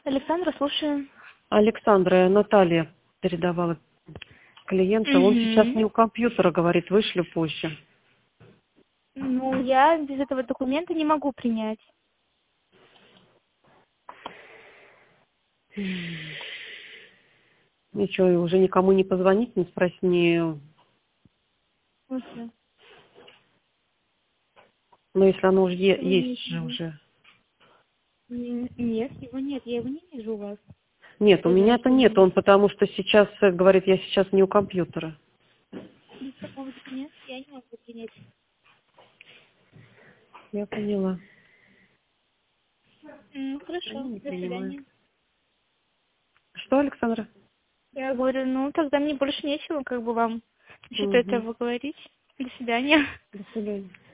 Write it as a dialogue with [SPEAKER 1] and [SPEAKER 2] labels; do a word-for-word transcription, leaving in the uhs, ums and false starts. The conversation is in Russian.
[SPEAKER 1] Александра, слушаю.
[SPEAKER 2] Александра, Наталья передавала клиента. Он сейчас не у компьютера, говорит, вышлю позже.
[SPEAKER 1] Ну, я без этого документа не могу принять.
[SPEAKER 2] Ничего, и уже никому не позвонить, не спросить, не...
[SPEAKER 1] Слушай.
[SPEAKER 2] Ну, если оно уже е-
[SPEAKER 1] Вы
[SPEAKER 2] есть же уже.
[SPEAKER 1] Н- Нет, его нет, я его не вижу у вас.
[SPEAKER 2] Нет, у меня это нет,
[SPEAKER 1] Пожалуйста,
[SPEAKER 2] он потому что сейчас, э, говорит, я сейчас не у компьютера.
[SPEAKER 1] без такого документа я не могу принять.
[SPEAKER 2] Я поняла.
[SPEAKER 1] М, Хорошо,
[SPEAKER 2] Они не
[SPEAKER 1] до
[SPEAKER 2] принимают.
[SPEAKER 1] свидания.
[SPEAKER 2] Что, Александра?
[SPEAKER 1] Я говорю, ну тогда мне больше нечего как бы вам насчет
[SPEAKER 2] Угу.
[SPEAKER 1] этого говорить. До свидания.
[SPEAKER 2] До свидания.